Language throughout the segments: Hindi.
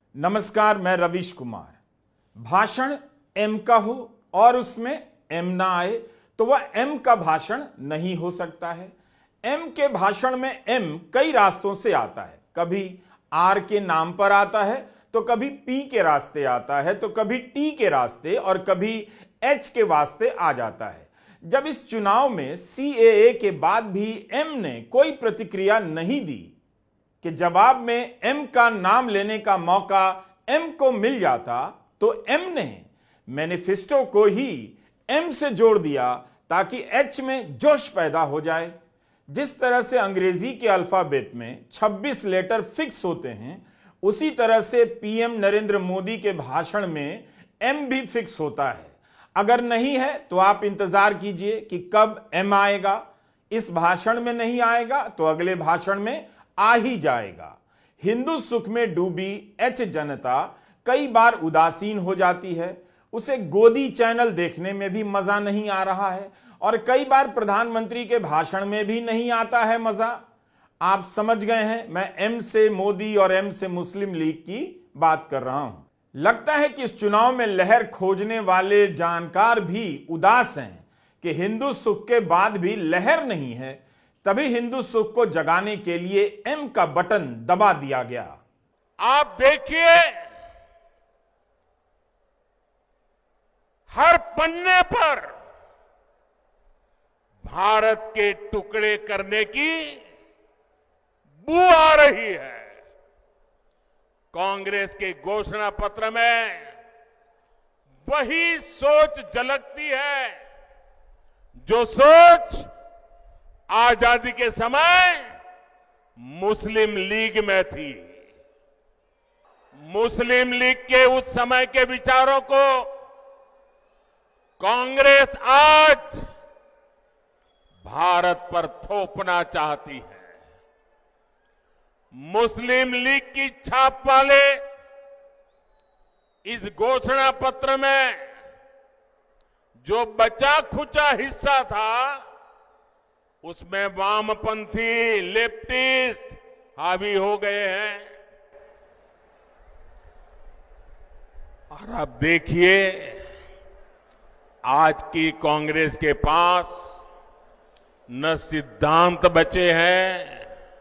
नमस्कार, मैं रवीश कुमार। भाषण एम का हो और उसमें एम ना आए तो वह एम का भाषण नहीं हो सकता है। एम के भाषण में एम कई रास्तों से आता है। कभी आर के नाम पर आता है तो कभी पी के रास्ते आता है तो कभी टी के रास्ते और कभी एच के वास्ते आ जाता है। जब इस चुनाव में सीएए के बाद भी एम ने कोई प्रतिक्रिया नहीं दी कि जवाब में एम का नाम लेने का मौका एम को मिल जाता, तो एम ने मैनिफेस्टो को ही एम से जोड़ दिया ताकि एच में जोश पैदा हो जाए। जिस तरह से अंग्रेजी के अल्फाबेट में 26 लेटर फिक्स होते हैं, उसी तरह से पीएम नरेंद्र मोदी के भाषण में एम भी फिक्स होता है। अगर नहीं है तो आप इंतजार कीजिए कि कब एम आएगा। इस भाषण में नहीं आएगा तो अगले भाषण में आ ही जाएगा। हिंदू सुख में डूबी एच जनता कई बार उदासीन हो जाती है। उसे गोदी चैनल देखने में भी मजा नहीं आ रहा है और कई बार प्रधानमंत्री के भाषण में भी नहीं आता है मजा। आप समझ गए हैं, मैं एम से मोदी और एम से मुस्लिम लीग की बात कर रहा हूं। लगता है कि इस चुनाव में लहर खोजने वाले जानकार भी उदास हैं कि हिंदू सुख के बाद भी लहर नहीं है। तभी हिंदू सुख को जगाने के लिए एम का बटन दबा दिया गया। आप देखिए, हर पन्ने पर भारत के टुकड़े करने की बू आ रही है। कांग्रेस के घोषणा पत्र में वही सोच झलकती है जो सोच आजादी के समय मुस्लिम लीग में थी। मुस्लिम लीग के उस समय के विचारों को कांग्रेस आज भारत पर थोपना चाहती है। मुस्लिम लीग की छाप वाले इस घोषणा पत्र में जो बचा खुचा हिस्सा था, उसमें वामपंथी लेफ्टिस्ट हावी हो गए हैं। और अब देखिए, आज की कांग्रेस के पास न सिद्धांत बचे हैं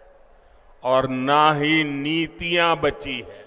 और ना ही नीतियां बची है।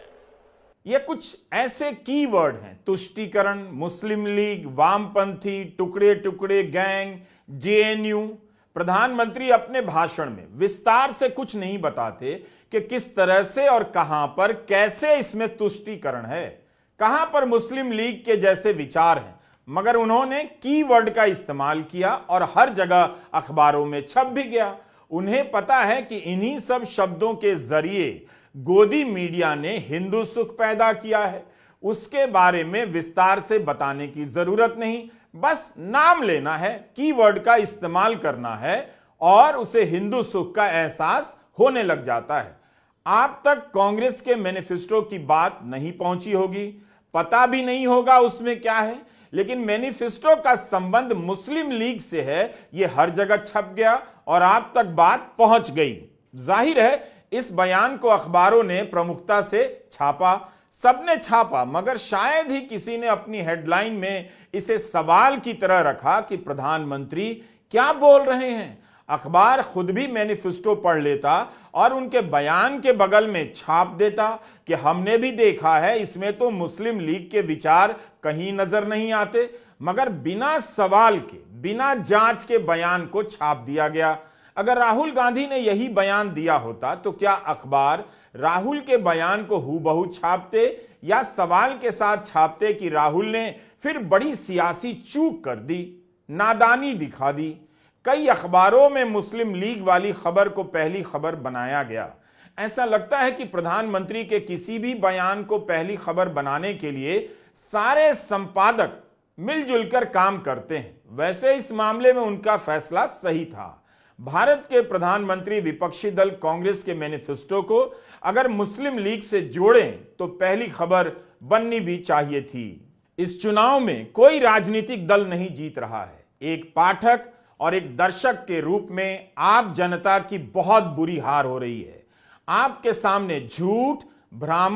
ये कुछ ऐसे कीवर्ड हैं: तुष्टीकरण, मुस्लिम लीग, वामपंथी, टुकड़े टुकड़े गैंग, जेएनयू। प्रधानमंत्री अपने भाषण में विस्तार से कुछ नहीं बताते कि किस तरह से और कहां पर कैसे इसमें तुष्टीकरण है, कहां पर मुस्लिम लीग के जैसे विचार हैं। मगर उन्होंने कीवर्ड का इस्तेमाल किया और हर जगह अखबारों में छप भी गया। उन्हें पता है कि इन्हीं सब शब्दों के जरिए गोदी मीडिया ने हिंदू सुख पैदा किया है। उसके बारे में विस्तार से बताने की जरूरत नहीं, बस नाम लेना है, कीवर्ड का इस्तेमाल करना है और उसे हिंदू सुख का एहसास होने लग जाता है। आप तक कांग्रेस के मैनिफेस्टो की बात नहीं पहुंची होगी, पता भी नहीं होगा उसमें क्या है, लेकिन मैनिफेस्टो का संबंध मुस्लिम लीग से है, यह हर जगह छप गया और आप तक बात पहुंच गई। जाहिर है, इस बयान को अखबारों ने प्रमुखता से छापा, सबने छापा, मगर शायद ही किसी ने अपनी हेडलाइन में इसे सवाल की तरह रखा कि प्रधानमंत्री क्या बोल रहे हैं। अखबार खुद भी मैनिफेस्टो पढ़ लेता और उनके बयान के बगल में छाप देता कि हमने भी देखा है, इसमें तो मुस्लिम लीग के विचार कहीं नजर नहीं आते। मगर बिना सवाल के, बिना जांच के बयान को छाप दिया गया। अगर राहुल गांधी ने यही बयान दिया होता तो क्या अखबार राहुल के बयान को हूबहू छापते या सवाल के साथ छापते कि राहुल ने फिर बड़ी सियासी चूक कर दी, नादानी दिखा दी। कई अखबारों में मुस्लिम लीग वाली खबर को पहली खबर बनाया गया। ऐसा लगता है कि प्रधानमंत्री के किसी भी बयान को पहली खबर बनाने के लिए सारे संपादक मिलजुल कर काम करते हैं। वैसे इस मामले में उनका फैसला सही था। भारत के प्रधानमंत्री विपक्षी दल कांग्रेस के मैनिफेस्टो को अगर मुस्लिम लीग से जोड़ें तो पहली खबर बननी भी चाहिए थी। इस चुनाव में कोई राजनीतिक दल नहीं जीत रहा है। एक पाठक और एक दर्शक के रूप में आप जनता की बहुत बुरी हार हो रही है। आपके सामने झूठ, भ्रामक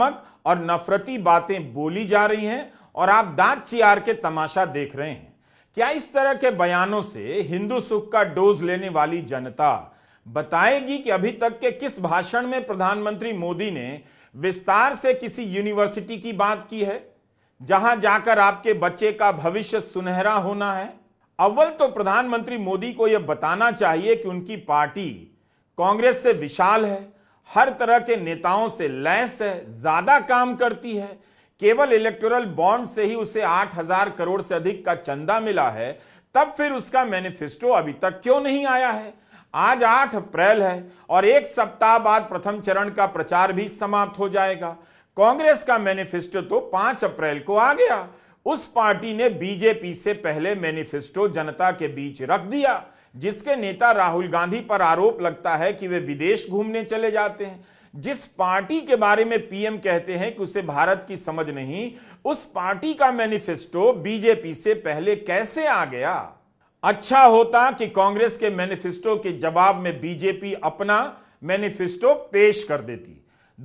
और नफरती बातें बोली जा रही हैं और आप दांत चियार के तमाशा देख रहे हैं। क्या इस तरह के बयानों से हिंदू सुख का डोज लेने वाली जनता बताएगी कि अभी तक के किस भाषण में प्रधानमंत्री मोदी ने विस्तार से किसी यूनिवर्सिटी की बात की है जहां जाकर आपके बच्चे का भविष्य सुनहरा होना है? अव्वल तो प्रधानमंत्री मोदी को यह बताना चाहिए कि उनकी पार्टी कांग्रेस से विशाल है, हर तरह के नेताओं से लैस है, ज्यादा काम करती है। केवल इलेक्टोरल बॉन्ड से ही उसे 8,000 करोड़ से अधिक का चंदा मिला है, तब फिर उसका मैनिफेस्टो अभी तक क्यों नहीं आया है? आज 8 अप्रैल है और एक सप्ताह बाद प्रथम चरण का प्रचार भी समाप्त हो जाएगा। कांग्रेस का मैनिफेस्टो तो 5 अप्रैल को आ गया। उस पार्टी ने बीजेपी से पहले मैनिफेस्टो जनता के बीच रख दिया, जिसके नेता राहुल गांधी पर आरोप लगता है कि वे विदेश घूमने चले जाते हैं। जिस पार्टी के बारे में पीएम कहते हैं कि उसे भारत की समझ नहीं, उस पार्टी का मैनिफेस्टो बीजेपी से पहले कैसे आ गया? अच्छा होता कि कांग्रेस के मैनिफेस्टो के जवाब में बीजेपी अपना मैनिफेस्टो पेश कर देती।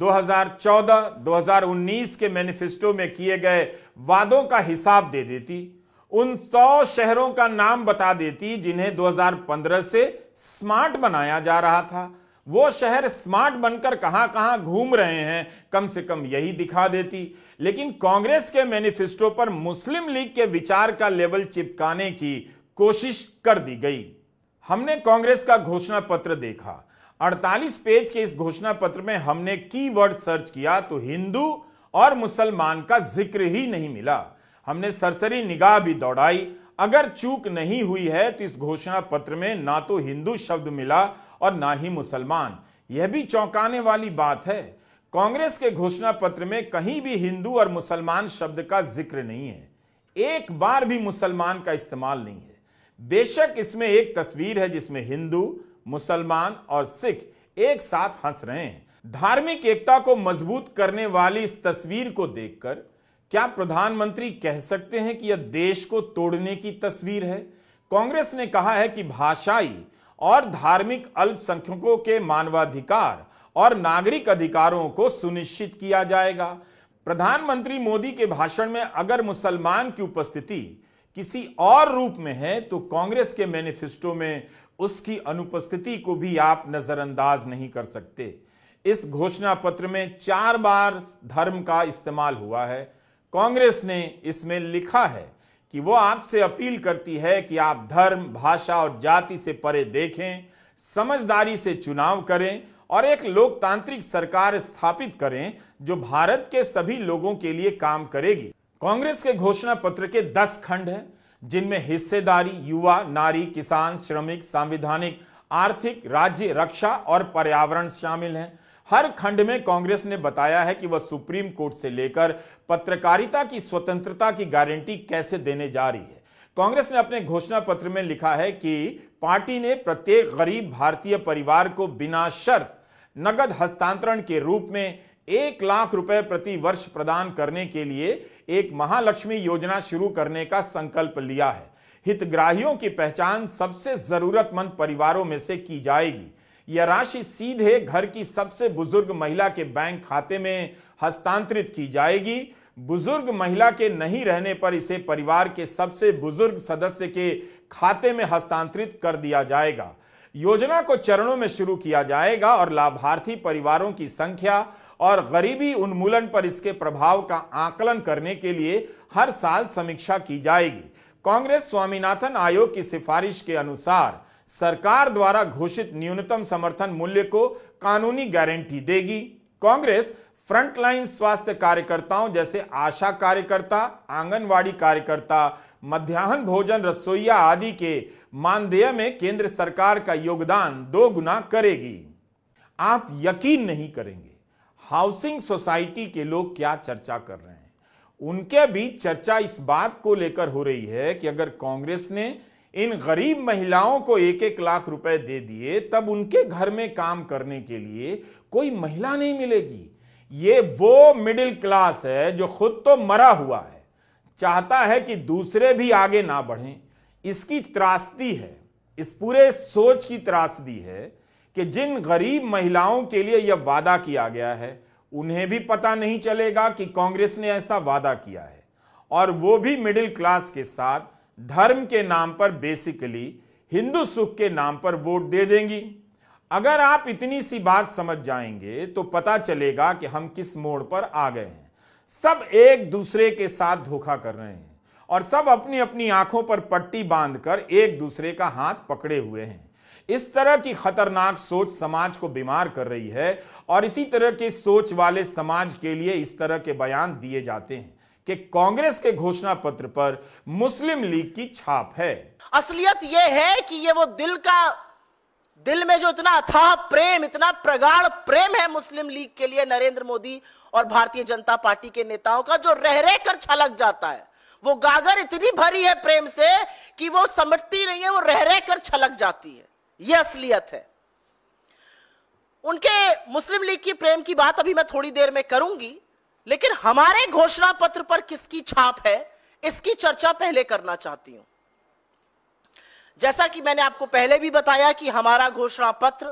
2014-2019 के मैनिफेस्टो में किए गए वादों का हिसाब दे देती। उन 100 शहरों का नाम बता देती जिन्हें 2015 से स्मार्ट बनाया जा रहा था। वो शहर स्मार्ट बनकर कहां कहां घूम रहे हैं, कम से कम यही दिखा देती। लेकिन कांग्रेस के मैनिफेस्टो पर मुस्लिम लीग के विचार का लेवल चिपकाने की कोशिश कर दी गई। हमने कांग्रेस का घोषणा पत्र देखा। 48 पेज के इस घोषणा पत्र में हमने कीवर्ड सर्च किया तो हिंदू और मुसलमान का जिक्र ही नहीं मिला। हमने सरसरी निगाह भी दौड़ाई, अगर चूक नहीं हुई है तो इस घोषणा पत्र में ना तो हिंदू शब्द मिला और ना ही मुसलमान। यह भी चौंकाने वाली बात है। कांग्रेस के घोषणा पत्र में कहीं भी हिंदू और मुसलमान शब्द का जिक्र नहीं है, एक बार भी मुसलमान का इस्तेमाल नहीं है। बेशक इसमें एक तस्वीर है जिसमें हिंदू, मुसलमान और सिख एक साथ हंस रहे हैं। धार्मिक एकता को मजबूत करने वाली इस तस्वीर को देखकर क्या प्रधानमंत्री कह सकते हैं कि यह देश को तोड़ने की तस्वीर है? कांग्रेस ने कहा है कि भाषाई और धार्मिक अल्पसंख्यकों के मानवाधिकार और नागरिक अधिकारों को सुनिश्चित किया जाएगा। प्रधानमंत्री मोदी के भाषण में अगर मुसलमान की उपस्थिति किसी और रूप में है तो कांग्रेस के मैनिफेस्टो में उसकी अनुपस्थिति को भी आप नजरअंदाज नहीं कर सकते। इस घोषणा पत्र में 4 बार धर्म का इस्तेमाल हुआ है। कांग्रेस ने इसमें लिखा है कि वो आपसे अपील करती है कि आप धर्म, भाषा और जाति से परे देखें, समझदारी से चुनाव करें और एक लोकतांत्रिक सरकार स्थापित करें जो भारत के सभी लोगों के लिए काम करेगी। कांग्रेस के घोषणा पत्र के 10 खंड हैं जिनमें हिस्सेदारी, युवा, नारी, किसान, श्रमिक, संवैधानिक, आर्थिक, राज्य, रक्षा और पर्यावरण शामिल हैं। हर खंड में कांग्रेस ने बताया है कि वह सुप्रीम कोर्ट से लेकर पत्रकारिता की स्वतंत्रता की गारंटी कैसे देने जा रही है। कांग्रेस ने अपने घोषणा पत्र में लिखा है कि पार्टी ने प्रत्येक गरीब भारतीय परिवार को बिना शर्त नगद हस्तांतरण के रूप में 1 लाख रुपए प्रति वर्ष प्रदान करने के लिए एक महालक्ष्मी योजना शुरू करने का संकल्प लिया है। हितग्राहियों की पहचान सबसे जरूरतमंद परिवारों में से की जाएगी। यह राशि सीधे घर की सबसे बुजुर्ग महिला के बैंक खाते में हस्तांतरित की जाएगी। बुजुर्ग महिला के नहीं रहने पर इसे परिवार के सबसे बुजुर्ग सदस्य के खाते में हस्तांतरित कर दिया जाएगा। योजना को चरणों में शुरू किया जाएगा और लाभार्थी परिवारों की संख्या और गरीबी उन्मूलन पर इसके प्रभाव का आकलन करने के लिए हर साल समीक्षा की जाएगी। कांग्रेस स्वामीनाथन आयोग की सिफारिश के अनुसार सरकार द्वारा घोषित न्यूनतम समर्थन मूल्य को कानूनी गारंटी देगी। कांग्रेस फ्रंटलाइन स्वास्थ्य कार्यकर्ताओं जैसे आशा कार्यकर्ता, आंगनवाड़ी कार्यकर्ता, मध्याह्न भोजन रसोइया आदि के मानदेय में केंद्र सरकार का योगदान 2 गुना करेगी। आप यकीन नहीं करेंगे हाउसिंग सोसाइटी के लोग क्या चर्चा कर रहे हैं। उनके बीच चर्चा इस बात को लेकर हो रही है कि अगर कांग्रेस ने इन गरीब महिलाओं को 1-1 लाख रुपए दे दिए तब उनके घर में काम करने के लिए कोई महिला नहीं मिलेगी। ये वो मिडिल क्लास है जो खुद तो मरा हुआ है, चाहता है कि दूसरे भी आगे ना बढ़ें। इसकी त्रासदी है, इस पूरे सोच की त्रासदी है कि जिन गरीब महिलाओं के लिए यह वादा किया गया है उन्हें भी पता नहीं चलेगा कि कांग्रेस ने ऐसा वादा किया है, और वो भी मिडिल क्लास के साथ धर्म के नाम पर, बेसिकली हिंदू सुख के नाम पर वोट दे देंगी। अगर आप इतनी सी बात समझ जाएंगे तो पता चलेगा कि हम किस मोड़ पर आ गए हैं। सब एक दूसरे के साथ धोखा कर रहे हैं और सब अपनी अपनी आंखों पर पट्टी बांधकर एक दूसरे का हाथ पकड़े हुए हैं। इस तरह की खतरनाक सोच समाज को बीमार कर रही है और इसी तरह की सोच वाले समाज के लिए इस तरह के बयान दिए जाते हैं कि कांग्रेस के घोषणा पत्र पर मुस्लिम लीग की छाप है। असलियत यह है कि ये वो दिल में जो इतना अथाह प्रेम, इतना प्रगाढ़ प्रेम है मुस्लिम लीग के लिए नरेंद्र मोदी और भारतीय जनता पार्टी के नेताओं का, जो रह रह कर छलक जाता है। वो गागर इतनी भरी है प्रेम से कि वो समझती नहीं है, वो रह रह कर छलक जाती है। यह असलियत है। उनके मुस्लिम लीग की प्रेम की बात अभी मैं थोड़ी देर में करूंगी, लेकिन हमारे घोषणा पत्र पर किसकी छाप है, इसकी चर्चा पहले करना चाहती हूं। जैसा कि मैंने आपको पहले भी बताया कि हमारा घोषणा पत्र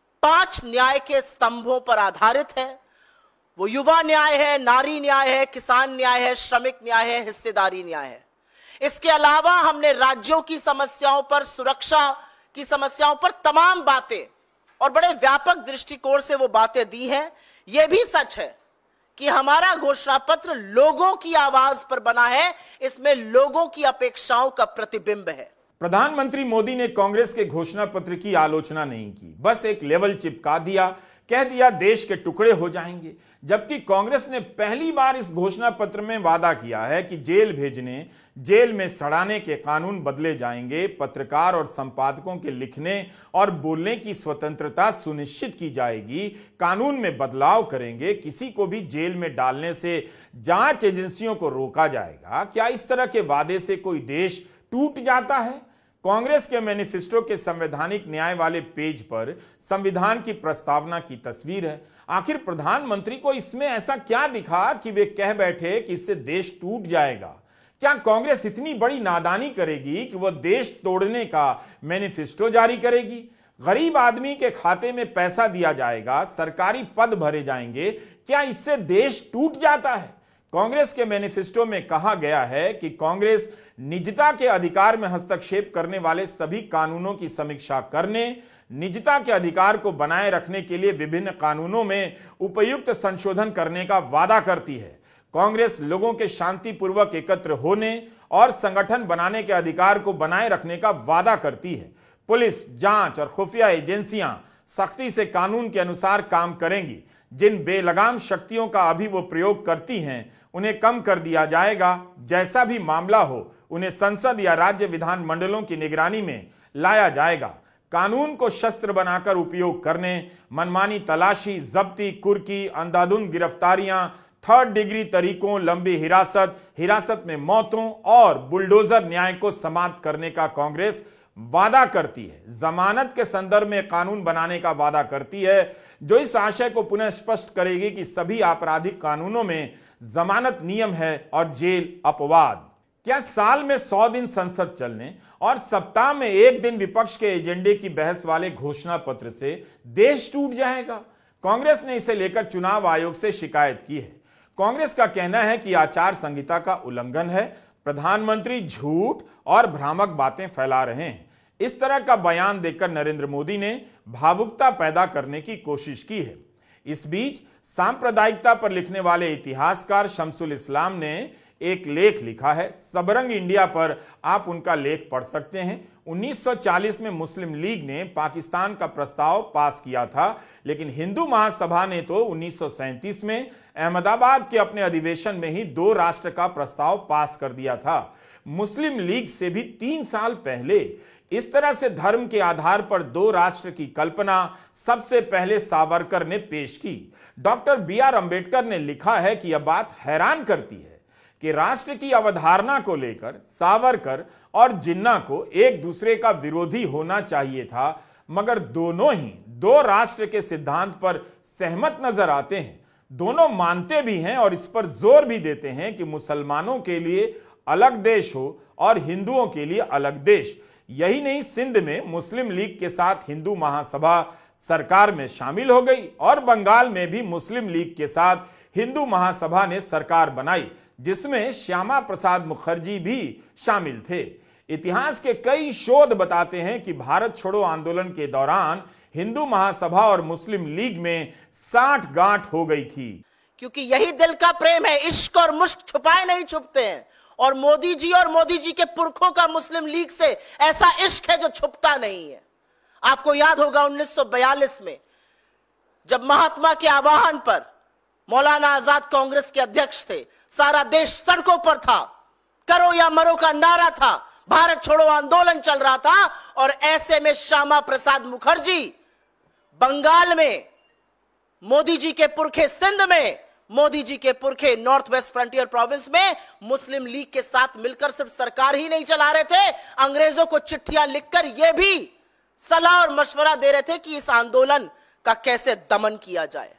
5 न्याय के स्तंभों पर आधारित है। वो युवा न्याय है, नारी न्याय है, किसान न्याय है, श्रमिक न्याय है, हिस्सेदारी न्याय है। इसके अलावा हमने राज्यों की समस्याओं पर, सुरक्षा की समस्याओं पर तमाम बातें और बड़े व्यापक दृष्टिकोण से वो बातें दी हैं। यह भी सच है कि हमारा घोषणा पत्र लोगों की आवाज पर बना है, इसमें लोगों की अपेक्षाओं का प्रतिबिंब है। प्रधानमंत्री मोदी ने कांग्रेस के घोषणा पत्र की आलोचना नहीं की, बस एक लेवल चिपका दिया, कह दिया देश के टुकड़े हो जाएंगे। जबकि कांग्रेस ने पहली बार इस घोषणा पत्र में वादा किया है कि जेल भेजने, जेल में सड़ाने के कानून बदले जाएंगे, पत्रकार और संपादकों के लिखने और बोलने की स्वतंत्रता सुनिश्चित की जाएगी, कानून में बदलाव करेंगे, किसी को भी जेल में डालने से जांच एजेंसियों को रोका जाएगा। क्या इस तरह के वादे से कोई देश टूट जाता है? कांग्रेस के मैनिफेस्टो के संवैधानिक न्याय वाले पेज पर संविधान की प्रस्तावना की तस्वीर है। आखिर प्रधानमंत्री को इसमें ऐसा क्या दिखा कि वे कह बैठे कि इससे देश टूट जाएगा? क्या कांग्रेस इतनी बड़ी नादानी करेगी कि वह देश तोड़ने का मैनिफेस्टो जारी करेगी? गरीब आदमी के खाते में पैसा दिया जाएगा, सरकारी पद भरे जाएंगे, क्या इससे देश टूट जाता है? कांग्रेस के मैनिफेस्टो में कहा गया है कि कांग्रेस निजता के अधिकार में हस्तक्षेप करने वाले सभी कानूनों की समीक्षा करने, निजता के अधिकार को बनाए रखने के लिए विभिन्न कानूनों में उपयुक्त संशोधन करने का वादा करती है। कांग्रेस लोगों के शांतिपूर्वक एकत्र होने और संगठन बनाने के अधिकार को बनाए रखने का वादा करती है। पुलिस, जांच और खुफिया एजेंसियां सख्ती से कानून के अनुसार काम करेंगी। जिन बेलगाम शक्तियों का अभी वो प्रयोग करती हैं, उन्हें कम कर दिया जाएगा। जैसा भी मामला हो, उन्हें संसद या राज्य विधानमंडलों की निगरानी में लाया जाएगा। कानून को शस्त्र बनाकर उपयोग करने, मनमानी तलाशी, जब्ती, कुर्की, अंधाधुंध गिरफ्तारियां, 3rd डिग्री तरीकों, लंबी हिरासत में मौतों और बुलडोजर न्याय को समाप्त करने का कांग्रेस वादा करती है। जमानत के संदर्भ में कानून बनाने का वादा करती है, जो इस आशय को पुनः स्पष्ट करेगी कि सभी आपराधिक कानूनों में जमानत नियम है और जेल अपवाद। क्या साल में 100 दिन संसद चलने और सप्ताह में 1 दिन विपक्ष के एजेंडे की बहस वाले घोषणा पत्र से देश टूट जाएगा? कांग्रेस ने इसे लेकर चुनाव आयोग से शिकायत की है। कांग्रेस का कहना है कि आचार संहिता का उल्लंघन है, प्रधानमंत्री झूठ और भ्रामक बातें फैला रहे हैं। इस तरह का बयान देकर नरेंद्र मोदी ने भावुकता पैदा करने की कोशिश की है। इस बीच सांप्रदायिकता पर लिखने वाले इतिहासकार शमसुल इस्लाम ने एक लेख लिखा है। सबरंग इंडिया पर आप उनका लेख पढ़ सकते हैं। 1940 में मुस्लिम लीग ने पाकिस्तान का प्रस्ताव पास किया था, लेकिन हिंदू महासभा ने तो 1937 में अहमदाबाद के अपने अधिवेशन में ही 2 राष्ट्र का प्रस्ताव पास कर दिया था। मुस्लिम लीग से भी 3 साल पहले इस तरह से धर्म के आधार पर 2 राष्ट्र की कल्पना सबसे पहले सावरकर ने पेश की। डॉक्टर BR अंबेडकर ने लिखा है कि यह बात हैरान करती है कि राष्ट्र की अवधारणा को लेकर सावरकर और जिन्ना को एक दूसरे का विरोधी होना चाहिए था, मगर दोनों ही 2 राष्ट्र के सिद्धांत पर सहमत नजर आते हैं। दोनों मानते भी हैं और इस पर जोर भी देते हैं कि मुसलमानों के लिए अलग देश हो और हिंदुओं के लिए अलग देश। यही नहीं, सिंध में मुस्लिम लीग के साथ हिंदू महासभा सरकार में शामिल हो गई और बंगाल में भी मुस्लिम लीग के साथ हिंदू महासभा ने सरकार बनाई, जिसमें श्यामा प्रसाद मुखर्जी भी शामिल थे। इतिहास के कई शोध बताते हैं कि भारत छोड़ो आंदोलन के दौरान हिंदू महासभा और मुस्लिम लीग में साठगांठ हो गई थी। क्योंकि यही दिल का प्रेम है, इश्क और मुश्क छुपाए नहीं छुपते हैं। और मोदी जी के पुरखों का मुस्लिम लीग से ऐसा इश्क है जो छुपता नहीं है। आपको याद होगा 1942 में जब महात्मा के आह्वान पर मौलाना आजाद कांग्रेस के अध्यक्ष थे, सारा देश सड़कों पर था, करो या मरो का नारा था, भारत छोड़ो आंदोलन चल रहा था। और ऐसे में श्यामा प्रसाद मुखर्जी बंगाल में, मोदी जी के पुरखे सिंध में, मोदी जी के पुरखे नॉर्थ वेस्ट फ्रंटियर प्रोविंस में मुस्लिम लीग के साथ मिलकर सिर्फ सरकार ही नहीं चला रहे थे, अंग्रेजों को चिट्ठियां लिखकर यह भी सलाह और मशवरा दे रहे थे कि इस आंदोलन का कैसे दमन किया जाए।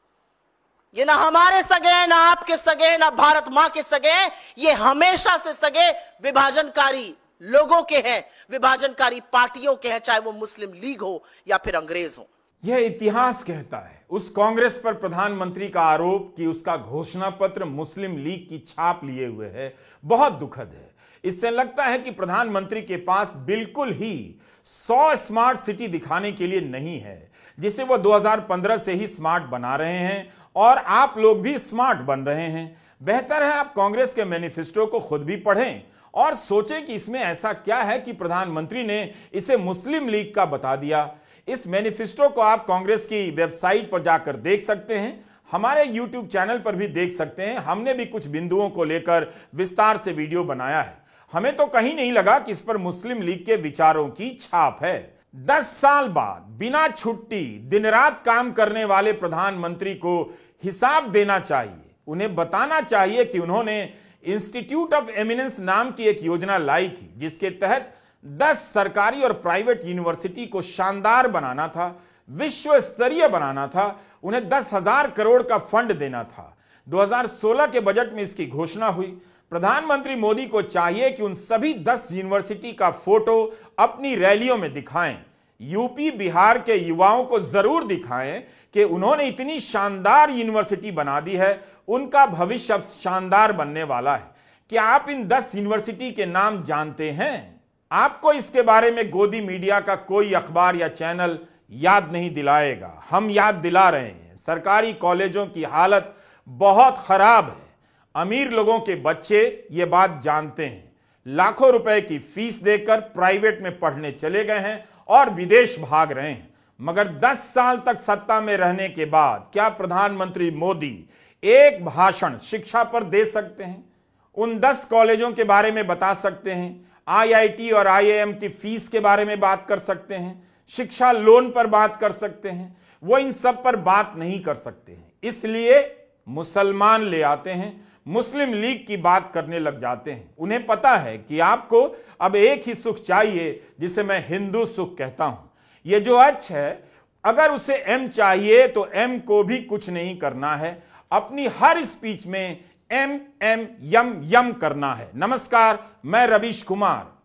ये ना हमारे सगे हैं, ना आपके सगे हैं, ना भारत मां के सगे हैं, ये हमेशा से सगे विभाजनकारी लोगों के हैं, विभाजनकारी पार्टियों के हैं, चाहे वो मुस्लिम लीग हो या फिर अंग्रेज हो। यह इतिहास कहता है। उस कांग्रेस पर प्रधानमंत्री का आरोप कि उसका घोषणा पत्र मुस्लिम लीग की छाप लिए हुए है बहुत दुखद है। इससे लगता है कि प्रधानमंत्री के पास बिल्कुल ही 100 स्मार्ट सिटी दिखाने के लिए नहीं है, जिसे वो 2015 से ही स्मार्ट बना रहे हैं और आप लोग भी स्मार्ट बन रहे हैं। बेहतर है आप कांग्रेस के मैनिफेस्टो को खुद भी पढ़ें और सोचें कि इसमें ऐसा क्या है कि प्रधानमंत्री ने इसे मुस्लिम लीग का बता दिया। इस मैनिफेस्टो को आप कांग्रेस की वेबसाइट पर जाकर देख सकते हैं, हमारे YouTube चैनल पर भी देख सकते हैं। हमने भी कुछ बिंदुओं को लेकर विस्तार से वीडियो बनाया है। हमें तो कहीं नहीं लगा कि इस पर मुस्लिम लीग के विचारों की छाप है। 10 साल बाद बिना छुट्टी दिन रात काम करने वाले प्रधानमंत्री को हिसाब देना चाहिए। उन्हें बताना चाहिए कि उन्होंने इंस्टीट्यूट ऑफ एमिनेंस नाम की एक योजना लाई थी, जिसके तहत 10 सरकारी और प्राइवेट यूनिवर्सिटी को शानदार बनाना था, विश्व स्तरीय बनाना था। उन्हें 10,000 करोड़ का फंड देना था। 2016 के बजट में इसकी घोषणा हुई। प्रधानमंत्री मोदी को चाहिए कि उन सभी 10 यूनिवर्सिटी का फोटो अपनी रैलियों में दिखाएं। यूपी बिहार के युवाओं को जरूर दिखाएं कि उन्होंने इतनी शानदार यूनिवर्सिटी बना दी है, उनका भविष्य अब शानदार बनने वाला है। क्या आप इन 10 यूनिवर्सिटी के नाम जानते हैं? आपको इसके बारे में गोदी मीडिया का कोई अखबार या चैनल याद नहीं दिलाएगा, हम याद दिला रहे हैं। सरकारी कॉलेजों की हालत बहुत खराब है। अमीर लोगों के बच्चे ये बात जानते हैं, लाखों रुपए की फीस देकर प्राइवेट में पढ़ने चले गए हैं और विदेश भाग रहे हैं। मगर 10 साल तक सत्ता में रहने के बाद क्या प्रधानमंत्री मोदी एक भाषण शिक्षा पर दे सकते हैं? उन 10 कॉलेजों के बारे में बता सकते हैं, IIT और IIM की फीस के बारे में बात कर सकते हैं, शिक्षा लोन पर बात कर सकते हैं? वो इन सब पर बात नहीं कर सकते हैं, इसलिए मुसलमान ले आते हैं, मुस्लिम लीग की बात करने लग जाते हैं। उन्हें पता है कि आपको अब एक ही सुख चाहिए, जिसे मैं हिंदू सुख कहता हूं। ये जो H है, अगर उसे M चाहिए तो M को भी कुछ नहीं करना है, अपनी हर स्पीच में M M यम यम करना है। नमस्कार, मैं रवीश कुमार।